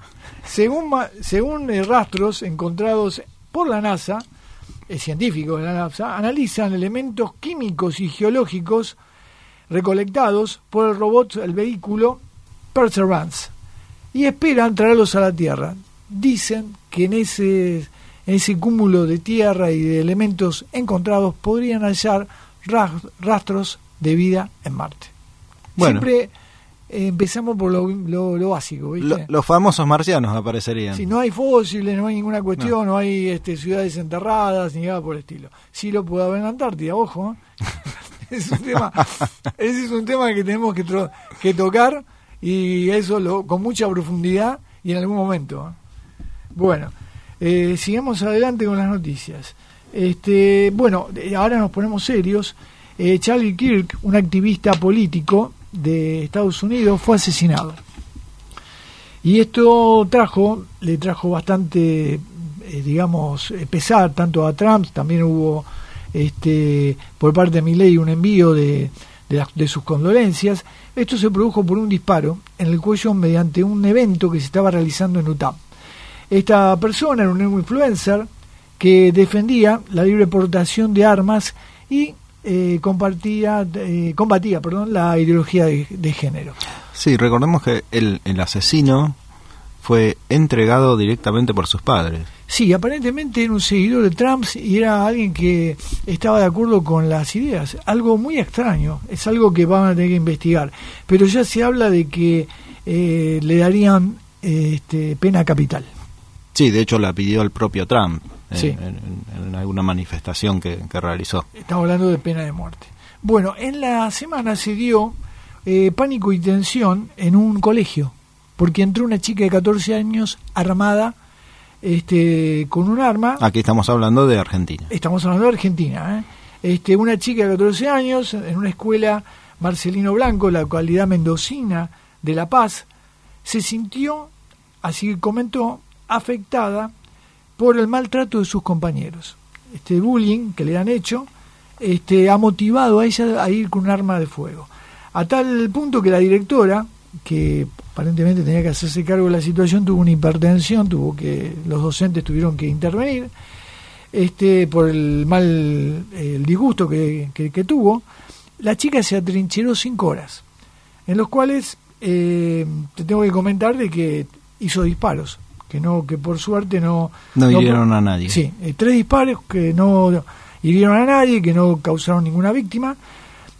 Según rastros encontrados por la NASA, científicos de la NASA, analizan elementos químicos y geológicos recolectados por el robot, el vehículo Perseverance, y esperan traerlos a la Tierra. Dicen que en ese cúmulo de tierra y de elementos encontrados podrían hallar rastros de vida en Marte. Bueno. Siempre empezamos por lo básico, ¿viste? Los famosos marcianos aparecerían. Si no hay fósiles, no hay ninguna cuestión, no hay ciudades enterradas, ni nada por el estilo. Sí lo puede haber en la Antártida, ojo. Ese es un tema que tenemos que tocar, y eso con mucha profundidad y en algún momento. Bueno, sigamos adelante con las noticias. Bueno, ahora nos ponemos serios. Charlie Kirk, un activista político de Estados Unidos, fue asesinado. Y esto le trajo bastante, pesar tanto a Trump. También hubo por parte de Milei un envío de sus condolencias. Esto se produjo por un disparo en el cuello mediante un evento que se estaba realizando en Utah. Esta persona era un influencer que defendía la libre portación de armas y combatía la ideología de género. Sí, recordemos que el asesino fue entregado directamente por sus padres. Sí, aparentemente era un seguidor de Trump y era alguien que estaba de acuerdo con las ideas. Algo muy extraño, es algo que van a tener que investigar. Pero ya se habla de que le darían pena capital. Sí, de hecho la pidió el propio Trump sí. en alguna manifestación que realizó. Estamos hablando de pena de muerte. Bueno, en la semana se dio pánico y tensión en un colegio, porque entró una chica de 14 años armada con un arma. Aquí estamos hablando de Argentina. Estamos hablando de Argentina. Una chica de 14 años en una escuela Marcelino Blanco, la localidad mendocina de La Paz, se sintió, así comentó, afectada por el maltrato de sus compañeros. Este bullying que le han hecho ha motivado a ella a ir con un arma de fuego. A tal punto que la directora, que aparentemente tenía que hacerse cargo de la situación, tuvo una hipertensión, los docentes tuvieron que intervenir por el disgusto que tuvo. La chica se atrincheró 5 horas, en los cuales te tengo que comentar de que hizo disparos, que por suerte no hirieron a nadie. Sí, 3 disparos que no hirieron a nadie, que no causaron ninguna víctima.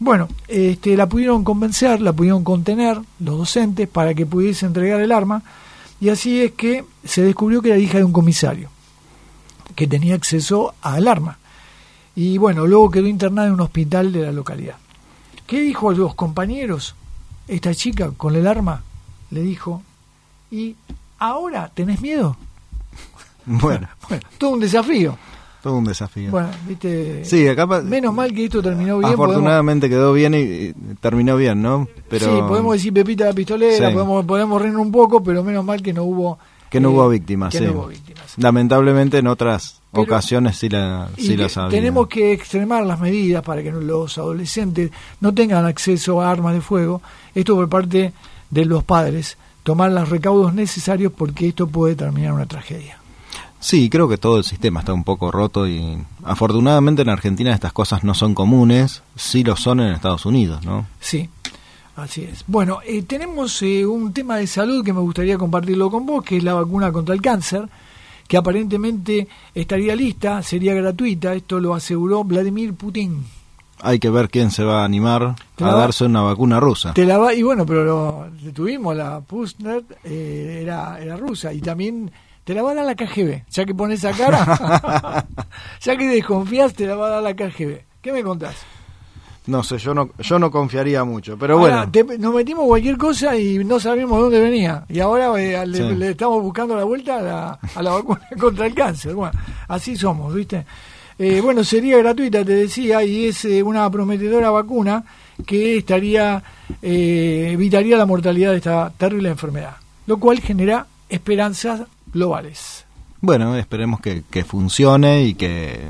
Bueno, la pudieron convencer, la pudieron contener los docentes para que pudiese entregar el arma, y así es que se descubrió que era hija de un comisario que tenía acceso al arma. Y bueno, luego quedó internada en un hospital de la localidad. ¿Qué dijo a los compañeros? Esta chica con el arma le dijo: ¿y ahora tenés miedo? Bueno, todo un desafío. Todo un desafío. Bueno, viste. Sí, acá menos mal que esto terminó bien. Afortunadamente quedó bien y terminó bien, ¿no? Pero sí, podemos decir Pepita la pistolera, sí. podemos reír un poco, pero menos mal que no hubo víctimas. No hubo víctimas. Lamentablemente en otras ocasiones sí las había. Tenemos que extremar las medidas para que los adolescentes no tengan acceso a armas de fuego. Esto por parte de los padres, tomar los recaudos necesarios, porque esto puede terminar en una tragedia. Sí, creo que todo el sistema está un poco roto y afortunadamente en Argentina estas cosas no son comunes, sí lo son en Estados Unidos, ¿no? Sí, así es. Bueno, tenemos un tema de salud que me gustaría compartirlo con vos, que es la vacuna contra el cáncer, que aparentemente estaría lista, sería gratuita, esto lo aseguró Vladimir Putin. Hay que ver quién se va a animar a darse una vacuna rusa. Y bueno, pero tuvimos la Sputnik, era rusa, y también te la va a dar la KGB, ya que pones esa cara, ya que desconfías, te la va a dar la KGB. ¿Qué me contás? No sé, yo no confiaría mucho, pero ahora, bueno. Nos metimos cualquier cosa y no sabíamos de dónde venía, y ahora le estamos buscando la vuelta a la vacuna contra el cáncer. Bueno, así somos, ¿viste? Bueno, sería gratuita, te decía, y es una prometedora vacuna que evitaría la mortalidad de esta terrible enfermedad, lo cual genera esperanzas globales. Bueno, esperemos que funcione y que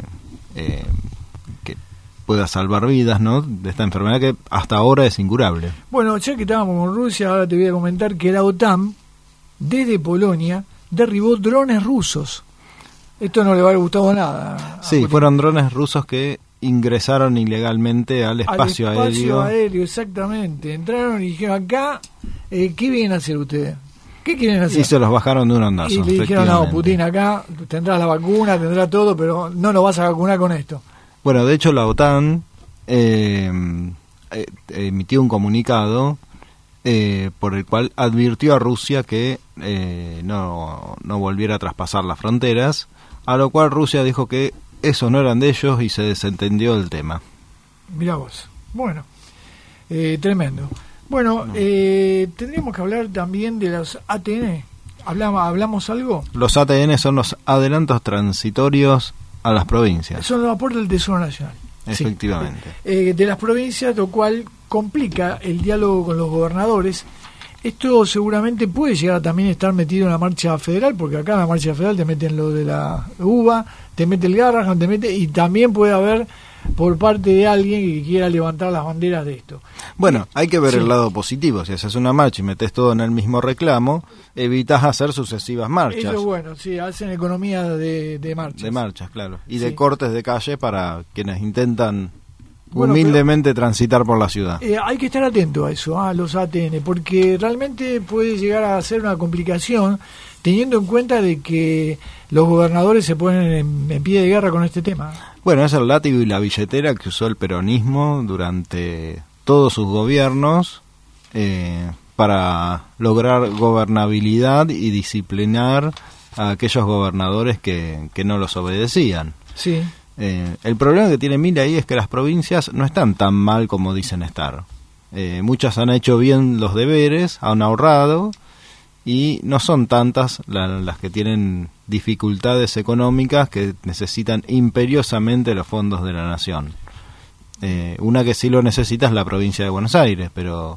pueda salvar vidas, ¿no?, de esta enfermedad que hasta ahora es incurable. Bueno, ya que estábamos con Rusia, ahora te voy a comentar que la OTAN, desde Polonia, derribó drones rusos. Esto no le va a haber gustado nada. Sí, fueron drones rusos que ingresaron ilegalmente al espacio aéreo. Exactamente. Entraron y dijeron: acá, ¿qué vienen a hacer ustedes? ¿Qué quieren hacer? Y se los bajaron de un ondazo. Y le dijeron: no, Putin, acá tendrás la vacuna, tendrás todo, pero no nos vas a vacunar con esto. Bueno, de hecho la OTAN emitió un comunicado por el cual advirtió a Rusia que no volviera a traspasar las fronteras, a lo cual Rusia dijo que esos no eran de ellos y se desentendió del tema. Mirá vos. Bueno, tremendo. Bueno, tendríamos que hablar también de los ATN. ¿Hablamos algo? Los ATN son los adelantos transitorios a las provincias. Son los aportes del Tesoro Nacional. Efectivamente. Sí. De las provincias, lo cual complica el diálogo con los gobernadores. Esto seguramente puede llegar a también estar metido en la marcha federal, porque acá en la marcha federal te meten lo de la UBA, te mete el Garrahan, y también puede haber por parte de alguien que quiera levantar las banderas de esto. Bueno, hay que ver el lado positivo. Si haces una marcha y metes todo en el mismo reclamo, evitas hacer sucesivas marchas. Eso es bueno, sí, hacen economía de marchas. De marchas, claro. Y de cortes de calle para quienes intentan humildemente transitar por la ciudad. Hay que estar atento a eso, a los ATN, porque realmente puede llegar a ser una complicación, teniendo en cuenta de que los gobernadores se ponen en pie de guerra con este tema. Bueno, es el látigo y la billetera que usó el peronismo durante todos sus gobiernos para lograr gobernabilidad y disciplinar a aquellos gobernadores que no los obedecían. Sí. El problema que tiene Milei ahí es que las provincias no están tan mal como dicen estar. Muchas han hecho bien los deberes, han ahorrado, y no son tantas las que tienen dificultades económicas que necesitan imperiosamente los fondos de la nación. Una que sí lo necesita es la provincia de Buenos Aires, pero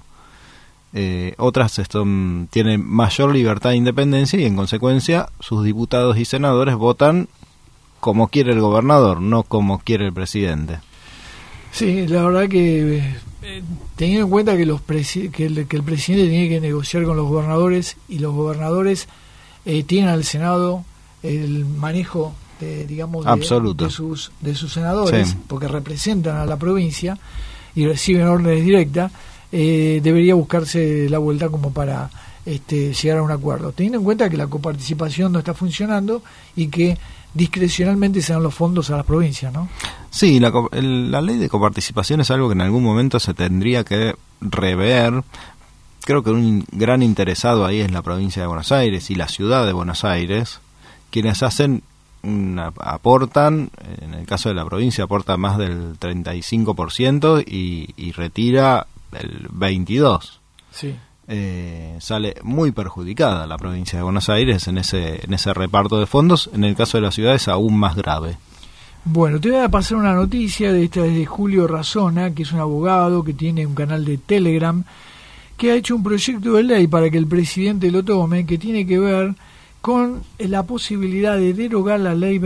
otras tienen mayor libertad e independencia y en consecuencia sus diputados y senadores votan como quiere el gobernador, no como quiere el presidente. Sí, la verdad que teniendo en cuenta que el presidente tiene que negociar con los gobernadores y los gobernadores tienen al Senado el manejo de sus senadores, sí, porque representan a la provincia y reciben órdenes directas, debería buscarse la vuelta como para llegar a un acuerdo, teniendo en cuenta que la coparticipación no está funcionando y que discrecionalmente se dan los fondos a las provincias, ¿no? Sí, la ley de coparticipación es algo que en algún momento se tendría que rever. Creo que un gran interesado ahí es la provincia de Buenos Aires y la ciudad de Buenos Aires, quienes aportan, en el caso de la provincia aporta más del 35% y retira el 22%. Sí. Sale muy perjudicada la provincia de Buenos Aires en ese reparto de fondos. En el caso de la ciudad es aún más grave. Bueno, te voy a pasar una noticia de Julio Razona, que es un abogado que tiene un canal de Telegram, que ha hecho un proyecto de ley para que el presidente lo tome, que tiene que ver con la posibilidad de derogar la ley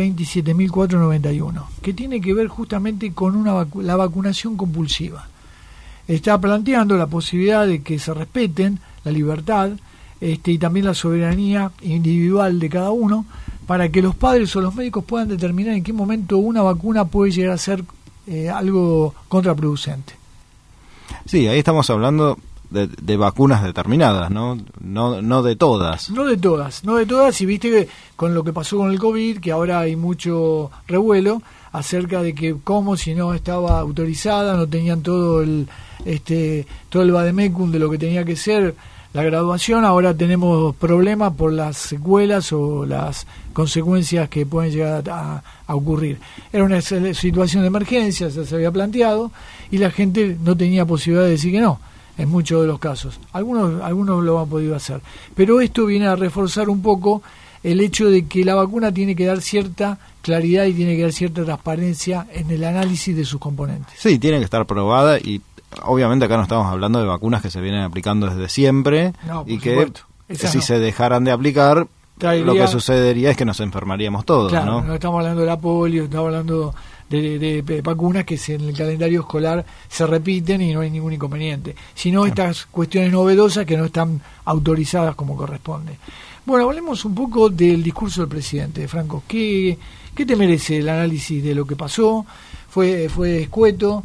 27.491, que tiene que ver justamente con la vacunación compulsiva. Está planteando la posibilidad de que se respeten la libertad y también la soberanía individual de cada uno, para que los padres o los médicos puedan determinar en qué momento una vacuna puede llegar a ser algo contraproducente. Sí, ahí estamos hablando de vacunas determinadas, ¿no? No de todas. No de todas, y viste que con lo que pasó con el COVID, que ahora hay mucho revuelo acerca de que cómo si no estaba autorizada, no tenían todo el vademecum de lo que tenía que ser la graduación. Ahora tenemos problemas por las secuelas o las consecuencias que pueden llegar a ocurrir. Era una situación de emergencia, se había planteado, y la gente no tenía posibilidad de decir que no, en muchos de los casos. Algunos lo han podido hacer. Pero esto viene a reforzar un poco el hecho de que la vacuna tiene que dar cierta claridad y tiene que dar cierta transparencia en el análisis de sus componentes. Sí, tiene que estar probada, y obviamente acá no estamos hablando de vacunas que se vienen aplicando desde siempre, y que si se dejaran de aplicar, lo que sucedería es que nos enfermaríamos todos, claro, ¿no? No estamos hablando de la polio, estamos hablando de vacunas que en el calendario escolar se repiten y no hay ningún inconveniente, sino estas cuestiones novedosas que no están autorizadas como corresponde. Bueno, hablemos un poco del discurso del presidente, Franco. ¿Qué te merece el análisis de lo que pasó? Fue escueto,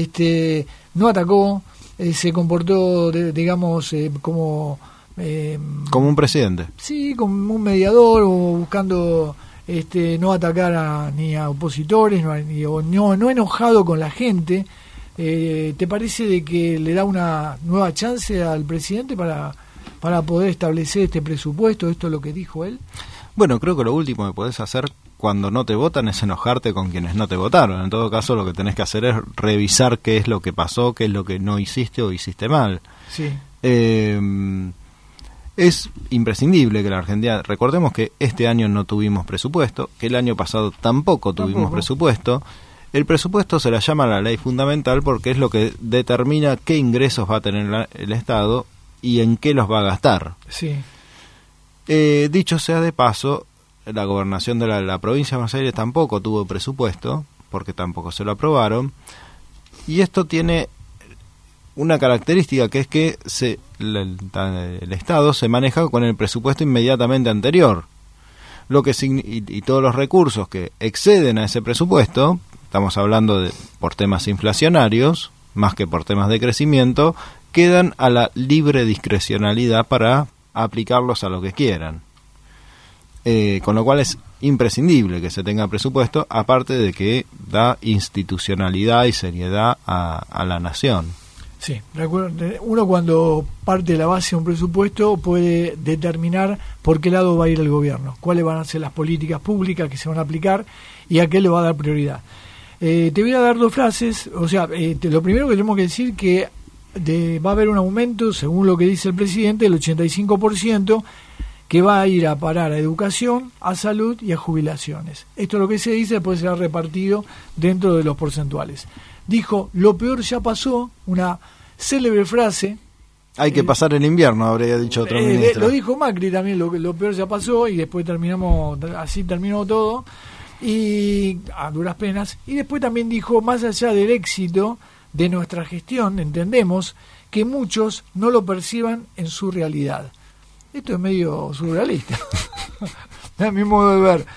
no atacó, se comportó, digamos, como un presidente. Sí, como un mediador, o buscando no atacar ni a opositores, no enojado con la gente. ¿Te parece de que le da una nueva chance al presidente para poder establecer este presupuesto? ¿Esto es lo que dijo él? Bueno, creo que lo último que podés hacer cuando no te votan es enojarte con quienes no te votaron. En todo caso, lo que tenés que hacer es revisar qué es lo que pasó, qué es lo que no hiciste o hiciste mal. Sí. Es imprescindible que la Argentina... Recordemos que este año no tuvimos presupuesto, que el año pasado tampoco tuvimos presupuesto. El presupuesto se la llama la ley fundamental porque es lo que determina qué ingresos va a tener el Estado y en qué los va a gastar. Sí. Dicho sea de paso, la gobernación de la provincia de Buenos Aires tampoco tuvo presupuesto, porque tampoco se lo aprobaron, y esto tiene una característica, que es que el Estado se maneja con el presupuesto inmediatamente anterior, lo que y todos los recursos que exceden a ese presupuesto, estamos hablando por temas inflacionarios, más que por temas de crecimiento, quedan a la libre discrecionalidad para aplicarlos a lo que quieran. Con lo cual es imprescindible que se tenga presupuesto, aparte de que da institucionalidad y seriedad a la nación. Sí, uno cuando parte de la base de un presupuesto puede determinar por qué lado va a ir el gobierno, cuáles van a ser las políticas públicas que se van a aplicar y a qué le va a dar prioridad. Te voy a dar dos frases, o sea, lo primero que tenemos que decir que va a haber un aumento, según lo que dice el presidente, del 85%, que va a ir a parar a educación, a salud y a jubilaciones. Esto es lo que se dice, después será repartido dentro de los porcentuales. Dijo, lo peor ya pasó, una célebre frase. Hay que pasar el invierno, habría dicho otro ministro. Lo dijo Macri también, lo peor ya pasó, y después así terminó todo, y a duras penas. Y después también dijo, más allá del éxito de nuestra gestión, entendemos que muchos no lo perciban en su realidad. Esto es medio surrealista, a mi modo de ver.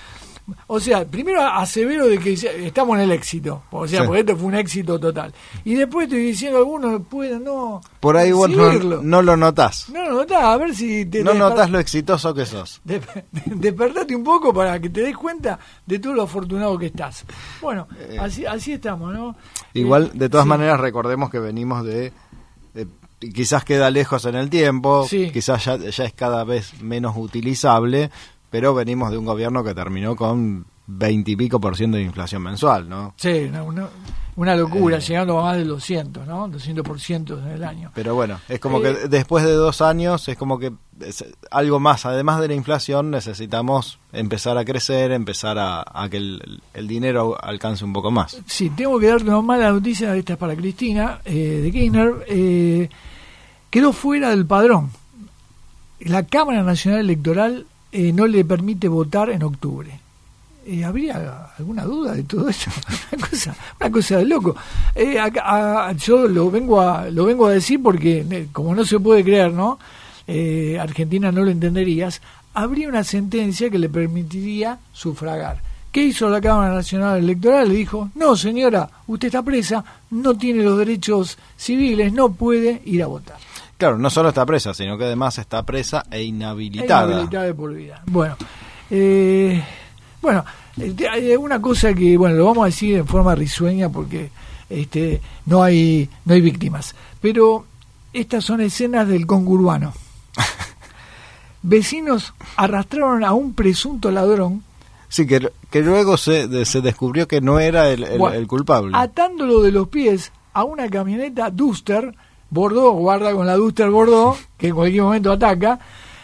O sea, primero asevero de que estamos en el éxito, o sea, porque esto fue un éxito total. Y después estoy diciendo, algunos pueden no. Por ahí vos no lo notás. No lo notás, a ver si no notás lo exitoso que sos. Despertate un poco para que te des cuenta de todo lo afortunado que estás. Bueno, así estamos, ¿no? Igual, de todas maneras, recordemos que venimos de quizás queda lejos en el tiempo, quizás ya es cada vez menos utilizable, pero venimos de un gobierno que terminó con 20 y pico % de inflación mensual, ¿no? Sí, una locura, llegando a más del 200, ¿no? 200% en el año. Pero bueno, es como que después de 2 años, es como que algo más, además de la inflación, necesitamos empezar a crecer, empezar a que el dinero alcance un poco más. Sí, tengo que darte una mala noticia, esta es para Cristina, de Kirchner, quedó fuera del padrón. La Cámara Nacional Electoral no le permite votar en octubre. ¿Habría alguna duda de todo eso? una cosa de loco. Yo lo vengo a decir porque como no se puede creer, ¿no? Argentina no lo entenderías. Habría una sentencia que le permitiría sufragar. ¿Qué hizo la Cámara Nacional Electoral? Le dijo: no, señora, usted está presa, no tiene los derechos civiles, no puede ir a votar. Claro, no solo está presa, sino que además está presa e inhabilitada. Inhabilitada de por vida. Bueno, hay una cosa que, lo vamos a decir en forma risueña porque no hay víctimas. Pero estas son escenas del conurbano. Vecinos arrastraron a un presunto ladrón. Sí, que luego se descubrió que no era el culpable. Atándolo de los pies a una camioneta Duster Bordeaux, guarda con la Duster Bordeaux, que en cualquier momento ataca.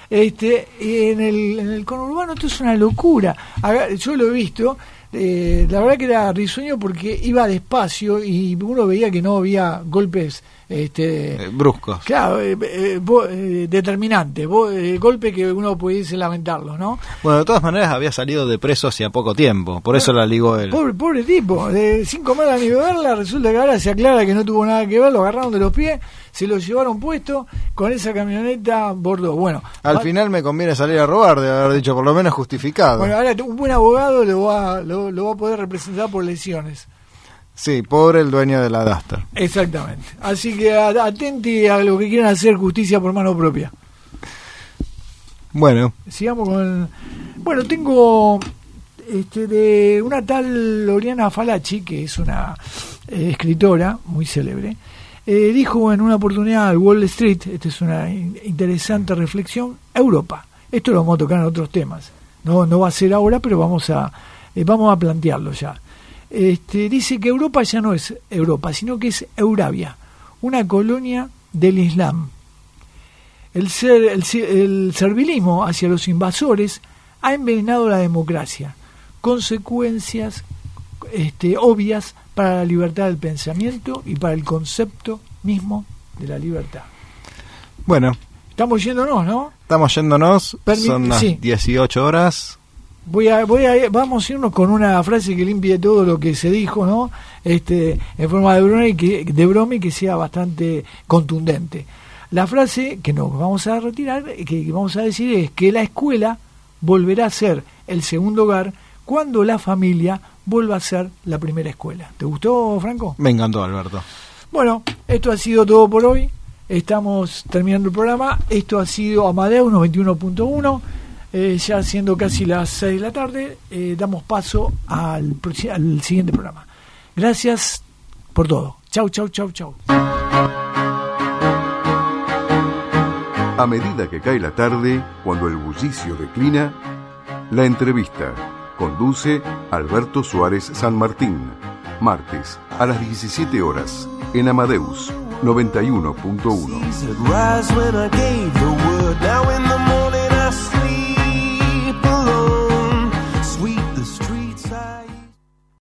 En el conurbano esto es una locura. Yo lo he visto, la verdad que era risueño porque iba despacio y uno veía que no había golpes bruscos. Claro, determinantes, golpe que uno pudiese lamentarlo, ¿no? Bueno, de todas maneras había salido de preso hacía poco tiempo, por eso la ligó él. Pobre tipo, sin comerla ni beberla, resulta que ahora se aclara que no tuvo nada que ver, lo agarraron de los pies, se lo llevaron puesto con esa camioneta Bordeaux. Bueno, al final me conviene salir a robar, de haber dicho, por lo menos justificado. Bueno, ahora un buen abogado lo va a poder representar por lesiones. Sí, pobre el dueño de la Duster. Exactamente. Así que atente a lo que quieran hacer, justicia por mano propia. Bueno. Sigamos con... Bueno, tengo de una tal Oriana Fallaci, que es una escritora muy célebre, dijo en una oportunidad al Wall Street, esta es una interesante reflexión, Europa. Esto lo vamos a tocar en otros temas. No va a ser ahora, pero vamos a plantearlo ya. Dice que Europa ya no es Europa, sino que es Eurabia, una colonia del Islam. El servilismo hacia los invasores ha envenenado la democracia, consecuencias obvias para la libertad del pensamiento y para el concepto mismo de la libertad. Bueno, estamos yéndonos, ¿no? Estamos yéndonos, son las 18 horas. Vamos a irnos con una frase que limpie todo lo que se dijo, ¿no? En forma de broma y que sea bastante contundente. La frase que nos vamos a retirar, que vamos a decir, es que la escuela volverá a ser el segundo hogar cuando la familia vuelva a ser la primera escuela. ¿Te gustó, Franco? Me encantó, Alberto. Bueno, esto ha sido todo por hoy. Estamos terminando el programa. Esto ha sido Amadeus 91.1. Ya siendo casi las 6 de la tarde, damos paso al siguiente programa. Gracias por todo. Chau. A medida que cae la tarde, cuando el bullicio declina, la entrevista conduce Alberto Suárez San Martín. Martes a las 17 horas en Amadeus 91.1.